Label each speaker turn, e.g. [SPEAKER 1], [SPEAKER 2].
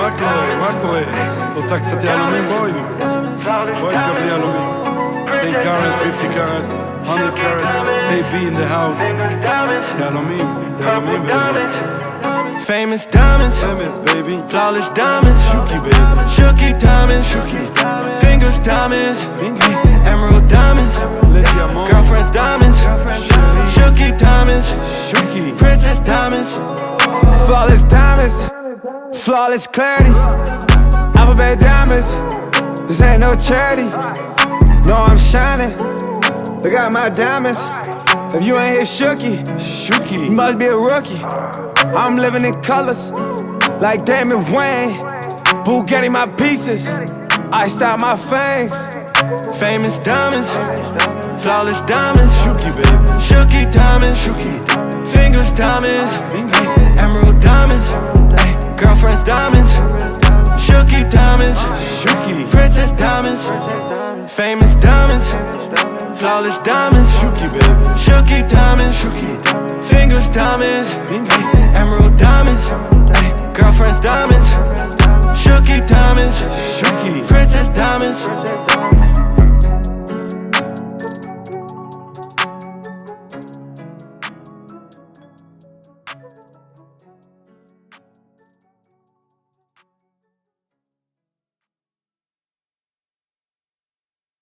[SPEAKER 1] מה קורה? רוצה קצת יהלומים? בואי תקבלי יהלומים. 10 carat, 50 carat, 100 carat, AB in the house. יהלומים, baby.
[SPEAKER 2] Famous diamonds,
[SPEAKER 1] baby.
[SPEAKER 2] flawless diamonds,
[SPEAKER 1] Shuki, baby.
[SPEAKER 2] Shuki diamonds, fingers diamonds, emerald diamonds, girlfriends diamonds, Shuki diamonds, princess diamonds, flawless diamonds, flawless clarity, alphabet diamonds. This ain't no charity. No, I'm shining. Look at my diamonds. If you ain't hit Shuki, you must be a rookie. I'm living in colors, like Damon Wayne. Bugatti my pieces, I style my fangs. Famous diamonds, flawless diamonds, Shuki diamonds, fingers diamonds, emerald diamonds, girlfriends diamonds, Shuki diamonds, princess diamonds. Famous diamonds, flawless diamonds, Shuki diamonds, fingers diamonds, emerald diamonds, girlfriends diamonds, Shuki diamonds, princess diamonds.